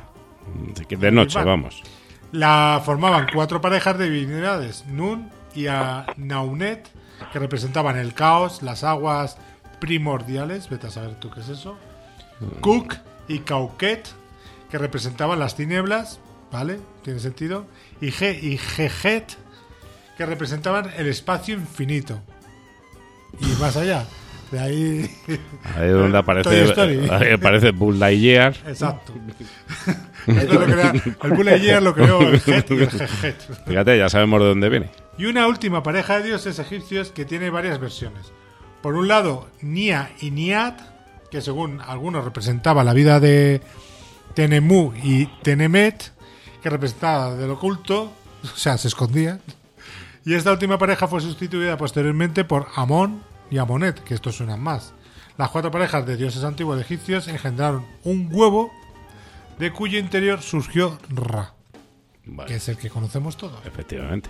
de noche, vamos. La formaban 4 parejas de divinidades, Nun y Naunet, que representaban el caos, las aguas primordiales, vete a saber tú qué es eso, Kuk y Kauket, que representaban las tinieblas, ¿vale? Tiene sentido, y Gejet, que representaban el espacio infinito. Y más allá, de ahí es donde aparece Buzz Lightyear. Exacto. El Buzz Lightyear lo creó el Jet y el Gejet. Fíjate, ya sabemos de dónde viene. Y una última pareja de dioses egipcios que tiene varias versiones. Por un lado, Nia y Niat, que según algunos representaba la vida de Tenemu y Tenemet, que representaba del oculto, o sea, se escondía. Y esta última pareja fue sustituida posteriormente por Amón y Amonet, que estos suenan más. Las 4 parejas de dioses antiguos egipcios engendraron un huevo de cuyo interior surgió Ra. Vale. que es el que conocemos todos. Efectivamente.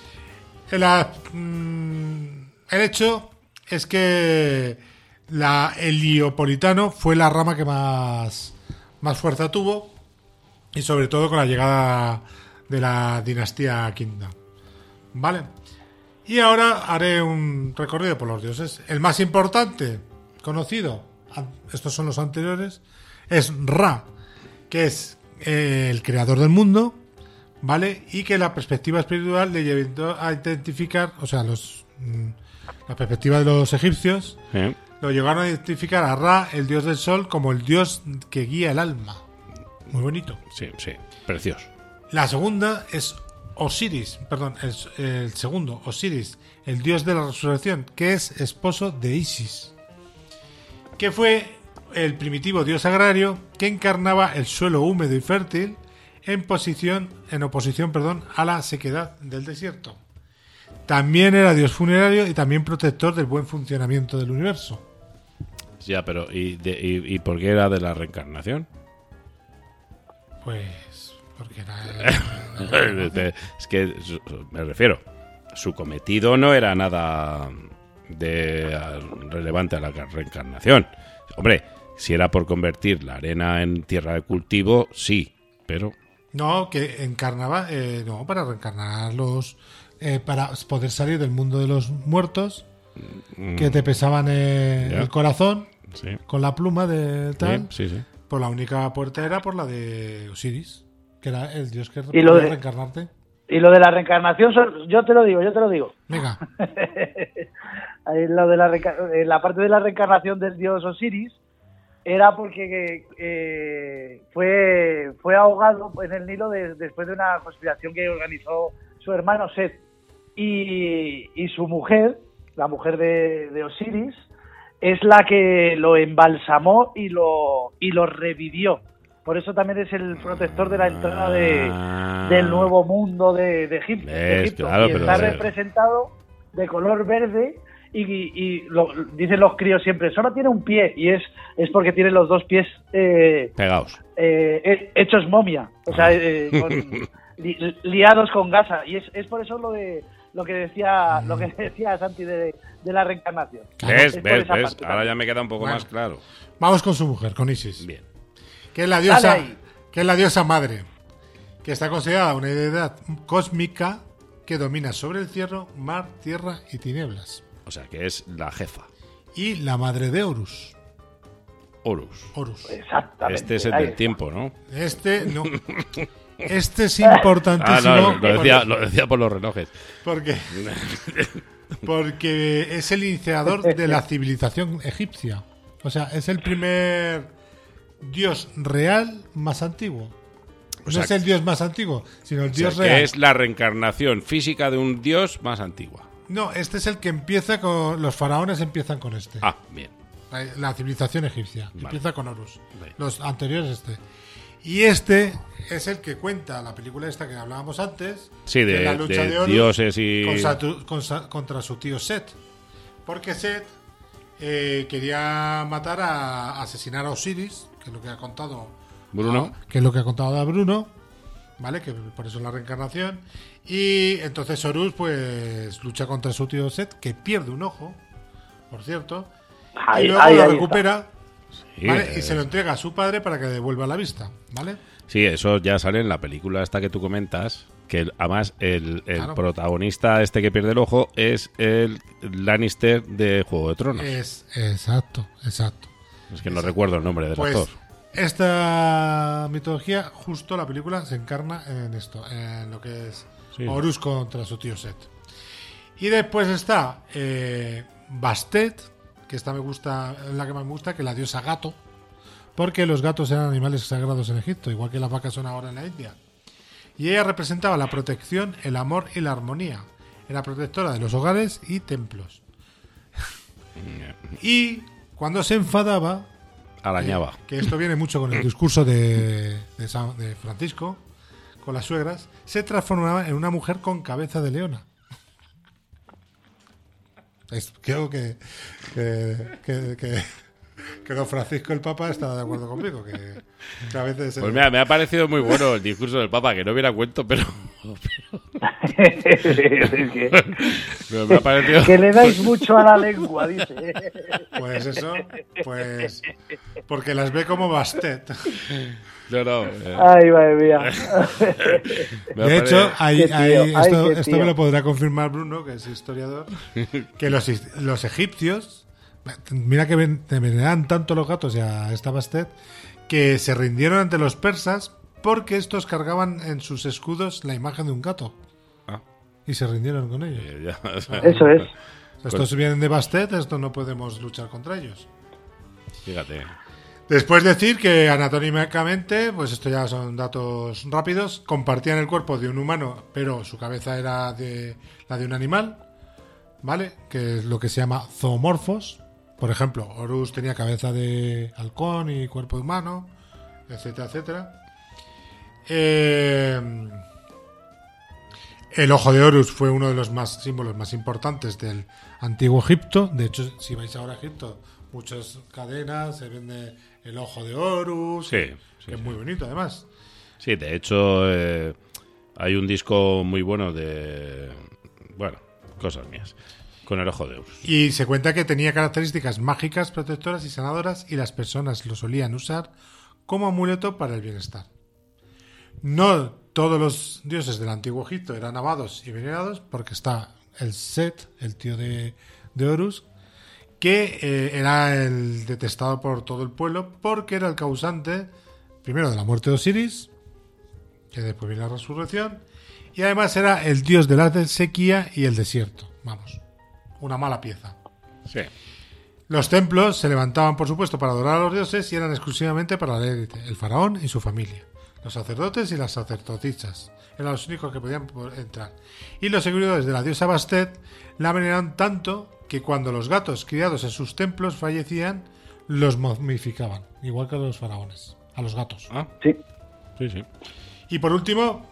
El hecho es que el heliopolitano fue la rama que más fuerza tuvo, y sobre todo con la llegada de la dinastía quinta. ¿Vale? Y ahora haré un recorrido por los dioses. El más importante, conocido, estos son los anteriores, es Ra, que es el creador del mundo, ¿vale? Y que la perspectiva espiritual le llevó a identificar, o sea, la perspectiva de los egipcios, lo llegaron a identificar a Ra, el dios del sol, como el dios que guía el alma. Muy bonito. Sí, precioso. La segunda es Osiris, el segundo, Osiris, el dios de la resurrección, que es esposo de Isis, que fue el primitivo dios agrario que encarnaba el suelo húmedo y fértil en oposición, a la sequedad del desierto. También era dios funerario y también protector del buen funcionamiento del universo. Ya, pero ¿y por qué era de la reencarnación? Pues porque era... Es que me refiero, su cometido no era nada relevante a la reencarnación. Hombre, si era por convertir la arena en tierra de cultivo, sí, pero... No, que encarnaba, para reencarnar para poder salir del mundo de los muertos, que te pesaban el corazón, con la pluma de tal. Sí. Pues la única puerta era por la de Osiris, que era el dios que podía reencarnarte. Y lo de la reencarnación, yo te lo digo. Venga. Lo de la parte de la reencarnación del dios Osiris era porque fue ahogado en el Nilo después de una conspiración que organizó su hermano Set. Y su mujer, la mujer de Osiris, es la que lo embalsamó y lo revivió. Por eso también es el protector de la entrada del nuevo mundo de Egipto. Claro, y está representado de color verde y dicen los críos siempre, solo tiene un pie, y es porque tiene los dos pies pegados, hechos momia, o sea, liados con gasa, y es por eso lo que decía Santi de la reencarnación. ¿Ves? Ahora ya me queda un poco más claro. Vamos con su mujer, con Isis. Bien. Que es la diosa madre, que está considerada una deidad cósmica que domina sobre el cielo, mar, tierra y tinieblas. O sea, que es la jefa. Y la madre de Horus. Horus. Exactamente. Este es el del tiempo, ¿no? Este no. Este es importantísimo. Lo decía por los relojes. Porque es el iniciador de la civilización egipcia. O sea, es el primer dios real más antiguo. No es el dios más antiguo, sino el dios real. Que es la reencarnación física de un dios más antigua. No, este es el que empieza con... Los faraones empiezan con este. Ah, bien. La civilización egipcia. Vale. Empieza con Horus. Vale. Los anteriores Y este es el que cuenta la película esta que hablábamos antes. Sí, de la lucha de Horus dioses y... contra su tío Set. Porque Set quería asesinar a Osiris, que es lo que ha contado Bruno. A Bruno, ¿vale? Que por eso es la reencarnación. Y entonces Horus pues lucha contra su tío Set, que pierde un ojo, por cierto, y luego lo recupera, ¿vale? Y se lo entrega a su padre para que devuelva la vista, ¿vale? Sí, eso ya sale en la película esta que tú comentas, que además el protagonista este que pierde el ojo es el Lannister de Juego de Tronos. Exacto. Es que no recuerdo el nombre del actor. Esta mitología, justo la película se encarna en esto, en lo que es Horus contra su tío Set. Y después está Bastet, que esta es la que más me gusta, que es la diosa gato, porque los gatos eran animales sagrados en Egipto, igual que las vacas son ahora en la India. Y ella representaba la protección, el amor y la armonía. Era protectora de los hogares y templos. Y cuando se enfadaba, arañaba. Que esto viene mucho con el discurso de Francisco, con las suegras, se transformaba en una mujer con cabeza de leona. Creo que don Francisco el Papa estará de acuerdo conmigo, que Que a veces, Pues mira, me ha parecido muy bueno el discurso del Papa, que no hubiera cuento, pero me ha parecido... Que le dais mucho a la lengua, dice. Pues eso, pues porque las ve como Bastet. No. Ay, madre mía. De hecho, esto tío. me lo podrá confirmar Bruno, que es historiador, que los egipcios, mira que veneraban tanto los gatos y a esta Bastet, que se rindieron ante los persas porque estos cargaban en sus escudos la imagen de un gato. Y se rindieron con ellos. Eso es. Estos vienen de Bastet, estos no podemos luchar contra ellos. Fíjate. Después decir que anatómicamente, pues esto ya son datos rápidos, compartían el cuerpo de un humano, pero su cabeza era la de un animal, ¿vale? Que es lo que se llama zoomorfos. Por ejemplo, Horus tenía cabeza de halcón y cuerpo de humano, etcétera, etcétera. El ojo de Horus fue uno de los símbolos más importantes del antiguo Egipto. De hecho, si vais ahora a Egipto, muchas cadenas se vende el ojo de Horus, que es muy bonito además. Sí, de hecho hay un disco muy bueno de... Bueno, cosas mías, con el ojo de Horus. Y se cuenta que tenía características mágicas, protectoras y sanadoras, y las personas lo solían usar como amuleto para el bienestar. No todos los dioses del antiguo Egipto eran amados y venerados, porque está el Set, el tío de Horus, que era el detestado por todo el pueblo porque era el causante, primero, de la muerte de Osiris, que después viene la resurrección, y además era el dios de la sequía y el desierto. Vamos, una mala pieza. Sí. Los templos se levantaban, por supuesto, para adorar a los dioses y eran exclusivamente para la élite, el faraón y su familia. Los sacerdotes y las sacerdotisas eran los únicos que podían entrar. Y los seguidores de la diosa Bastet la veneraban tanto que cuando los gatos criados en sus templos fallecían, los momificaban, igual que a los faraones, a los gatos. Sí. Y por último,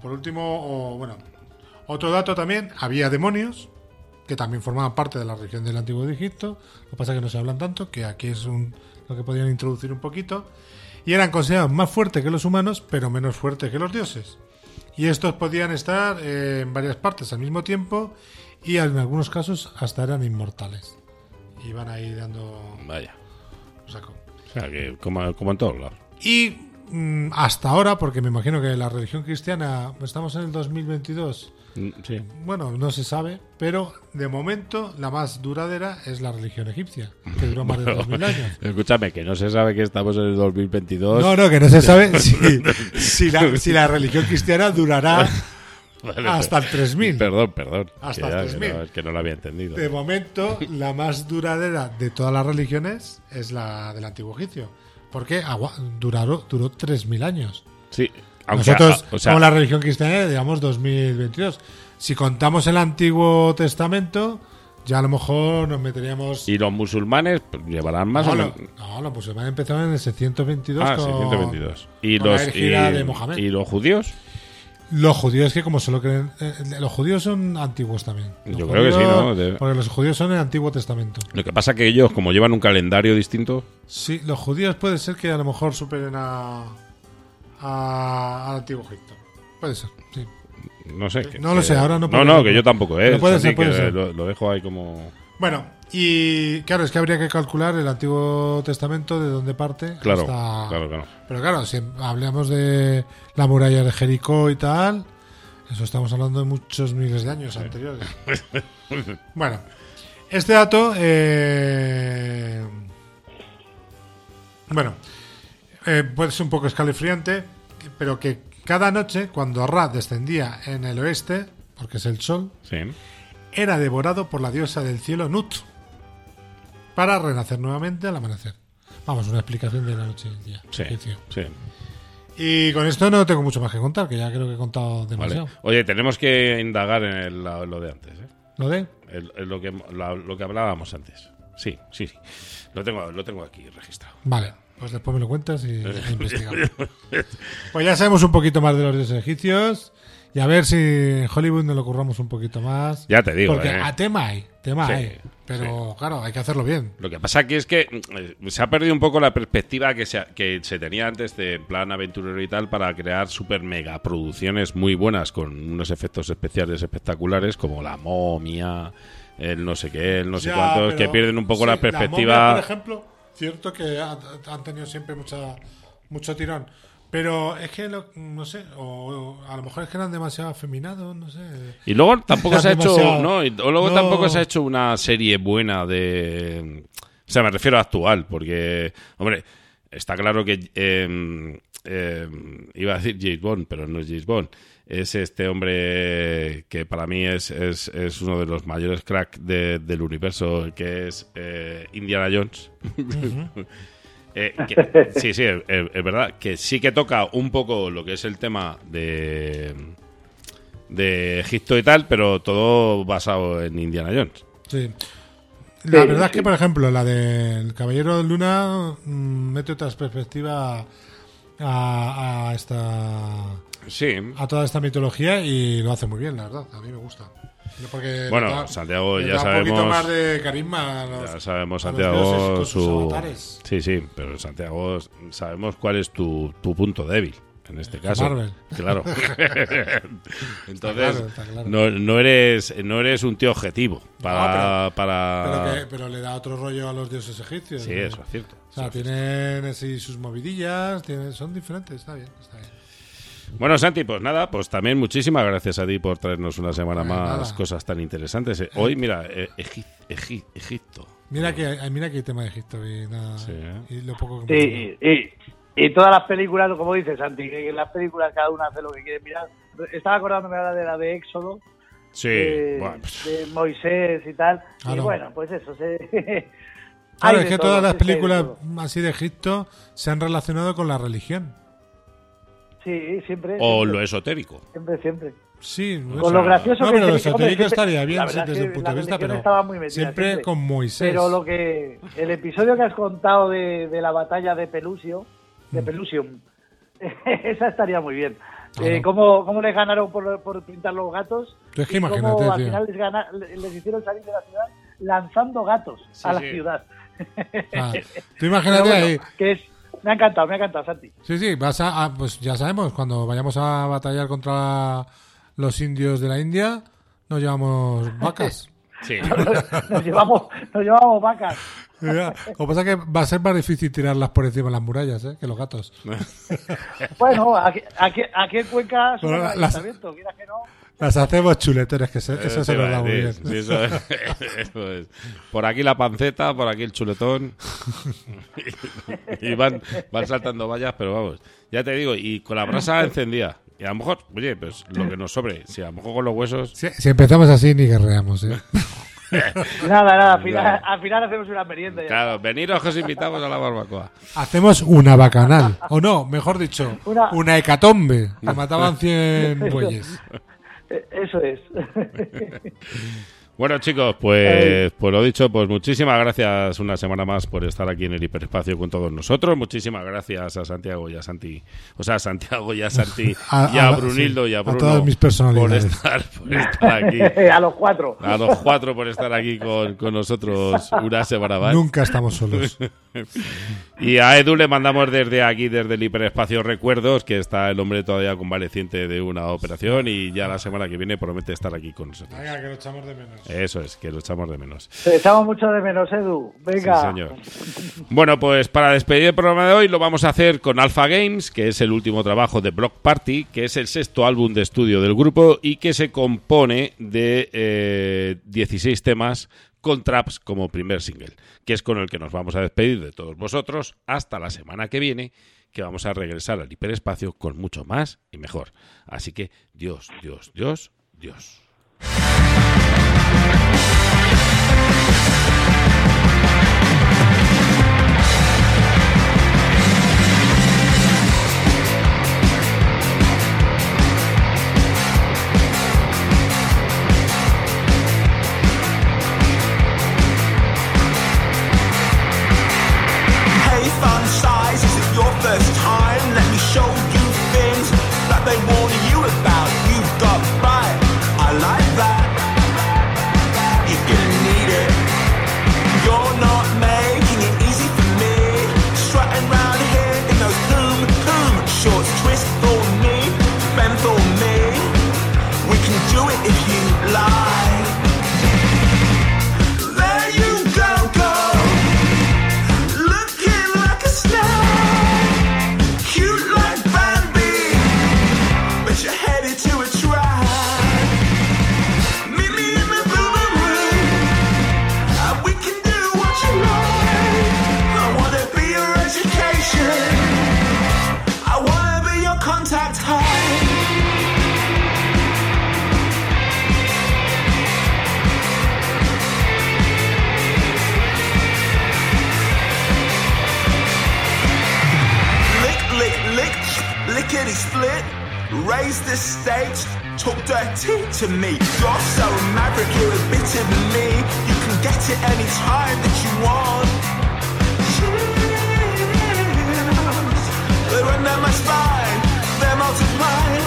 otro dato también, había demonios que también formaban parte de la religión del antiguo Egipto. Lo que pasa es que no se hablan tanto, que aquí es lo que podían introducir un poquito. Y eran considerados más fuertes que los humanos, pero menos fuertes que los dioses. Y estos podían estar en varias partes al mismo tiempo, y en algunos casos hasta eran inmortales. Y van ahí dando... Vaya. Saco. O sea, que como en todos lados. Y hasta ahora, porque me imagino que la religión cristiana, estamos en el 2022... Sí. Bueno, no se sabe, pero de momento la más duradera es la religión egipcia, que duró más de 2000 años. Escúchame, que no se sabe que estamos en el 2022. No, que no se sabe si la religión cristiana durará hasta el 3000. Perdón. Hasta el 3000. Es que no lo había entendido. De momento, la más duradera de todas las religiones es la del antiguo egipcio, porque duró 3000 años. Sí. Nosotros, como la religión cristiana, digamos 2022. Si contamos el Antiguo Testamento, ya a lo mejor nos meteríamos... ¿Y los musulmanes llevarán más o menos? No, los musulmanes empezaron en el 622. 622. Con la herejía de Mohamed. ¿Y los judíos? Los judíos, que como solo creen... los judíos son antiguos también. Yo creo que sí, ¿no? Porque los judíos son el Antiguo Testamento. Lo que pasa es que ellos, como llevan un calendario distinto... Sí, los judíos puede ser que a lo mejor superen al Antiguo Egipto. Puede ser, sí. No sé. No lo sé, ahora no puedo. No, que yo tampoco, ¿eh? Puede ser. Lo dejo ahí como... Bueno, y claro, es que habría que calcular el Antiguo Testamento de dónde parte. Claro. Pero claro, si hablamos de la muralla de Jericó y tal, eso estamos hablando de muchos miles de años anteriores. Bueno, este dato... puede ser un poco escalofriante, pero que cada noche, cuando Ra descendía en el oeste, porque es el sol, sí, era devorado por la diosa del cielo Nut, para renacer nuevamente al amanecer. Vamos, una explicación de la noche y el día. Sí. Y con esto no tengo mucho más que contar, que ya creo que he contado demasiado. Vale. Oye, tenemos que indagar en lo de antes, ¿eh? ¿Lo de? Lo que hablábamos antes. Sí. Lo tengo aquí registrado. Vale. Pues después me lo cuentas y investigamos. Pues ya sabemos un poquito más de los dioses egipcios. Y a ver si en Hollywood nos lo curramos un poquito más. Ya te digo, porque a tema hay. Pero, claro, hay que hacerlo bien. Lo que pasa aquí es que se ha perdido un poco la perspectiva que se tenía antes de plan aventurero y tal para crear super mega producciones muy buenas con unos efectos especiales espectaculares como La Momia, el no sé qué, el no sé cuántos, que pierden un poco la perspectiva. La Momia, por ejemplo, cierto que han tenido siempre mucho tirón. Pero es que, no sé, o a lo mejor es que eran demasiado afeminados, no sé. Y luego tampoco se ha hecho, tampoco se ha No. hecho una serie buena de... O sea, me refiero a actual, porque, hombre, está claro que... iba a decir James Bond, pero no es James Bond. Es este hombre que para mí es uno de los mayores cracks del universo, que es Indiana Jones. Sí, es verdad que sí que toca un poco lo que es el tema de Egipto y tal, pero todo basado en Indiana Jones. Sí. La verdad es que, por ejemplo, la del Caballero de Luna mete otra perspectiva a toda esta mitología y lo hace muy bien, la verdad. A mí me gusta. Porque bueno, Santiago ya sabemos. Un poquito más de carisma. Ya sabemos, Santiago, sus avatares. Sí, pero Santiago, sabemos cuál es tu punto débil. En este caso, Marvel. Claro. Entonces, está claro. No eres un tío objetivo para. Pero le da otro rollo a los dioses egipcios. Sí, eso es cierto. O sea, tienen así sus movidillas, son diferentes, está bien. Bueno, Santi, pues nada, pues también muchísimas gracias a ti por traernos una semana más cosas tan interesantes. Hoy, mira, Egipto. Mira que hay tema de Egipto y nada. Sí, y lo poco que y todas las películas, como dices, Santi, que en las películas cada uno hace lo que quiere mirar. Estaba acordándome ahora de la de Éxodo. Sí, de Moisés y tal. Claro. Y bueno, pues eso. Claro, es que todas las películas así de Egipto se han relacionado con la religión. Sí, siempre. O lo esotérico. Siempre. Sí, con lo gracioso no, que pero lo es, esotérico hombre, estaría bien desde un punto de vista, pero estaba muy metida, siempre con Moisés. Pero el episodio que has contado de la batalla de Pelusium, esa estaría muy bien. ¿Cómo les ganaron por pintar los gatos? Es que y imagínate, cómo al tío. final les hicieron salir de la ciudad lanzando gatos a la ciudad. Tú imagínate ahí. Me ha encantado, Santi. Sí, pues ya sabemos, cuando vayamos a batallar contra los indios de la India, nos llevamos vacas. Sí. nos llevamos vacas. Lo que pasa es que va a ser más difícil tirarlas por encima de las murallas, que los gatos. Bueno, aquí en Cuenca son un ayuntamiento, quieras que no. Las hacemos chuletones, que eso se nos da muy bien. Sí, eso es. Por aquí la panceta, por aquí el chuletón. Y van saltando vallas, pero vamos, ya te digo, y con la brasa encendida. Y a lo mejor, oye, pues lo que nos sobre, si a lo mejor con los huesos... Si empezamos así, ni guerreamos, Nada, al final hacemos una merienda. Ya. Claro, veniros que os invitamos a la barbacoa. Hacemos una bacanal, o no, mejor dicho, una hecatombe, que mataban 100 bueyes. Eso es. Bueno, chicos, pues lo dicho, pues muchísimas gracias una semana más por estar aquí en el hiperespacio con todos nosotros. Muchísimas gracias a Santiago y a Santi, y a Brunildo y a Bruno, a todas mis personalidades, por estar aquí. A los cuatro. A los cuatro por estar aquí con nosotros una semana más. Nunca estamos solos. Y a Edu le mandamos desde aquí, desde el hiperespacio, recuerdos, que está el hombre todavía convaleciente de una operación y ya la semana que viene promete estar aquí con nosotros. Venga, que lo echamos de menos. Eso es, que lo echamos de menos. Te echamos mucho de menos, Edu. Venga. Sí, señor. Bueno, pues para despedir el programa de hoy lo vamos a hacer con Alpha Games, que es el último trabajo de Block Party, que es el 6º álbum de estudio del grupo y que se compone de 16 temas con traps como primer single, que es con el que nos vamos a despedir de todos vosotros hasta la semana que viene, que vamos a regresar al hiperespacio con mucho más y mejor. Así que Dios. Hey, fun size, is it your first time? Let me show you things that they warn you about. You've got right. I raise the stakes, talk dirty to me. You're so maverick, you're a bit of me. You can get it any time that you want. Chills, they run down my spine, they're multiplying.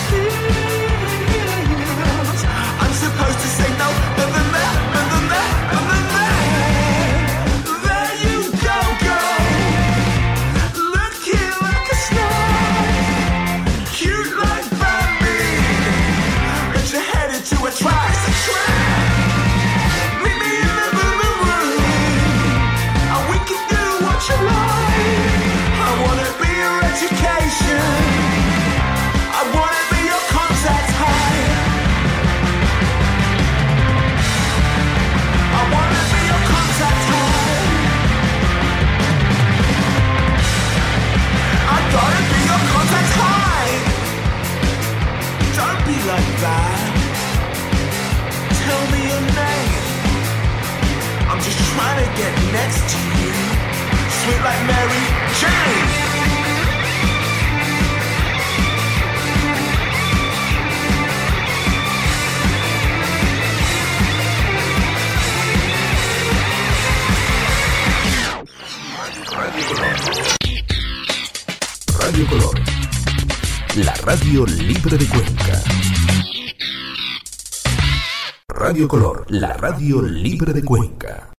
Feels, I'm supposed to say no, but then that, but then that, but then that. There you go, girl. Looking like a star, cute like Bambi, but you're headed to a trap. Meet me in the living room, and we can do what you like. I wanna be your education, I wanna be your contact high. I wanna be your contact high. I gotta be your contact high. Don't be like that. Tell me your name. I'm just trying to get next to you. Sweet like Mary Jane. Radio Color, la radio libre de Cuenca. Radio Color, la radio libre de Cuenca.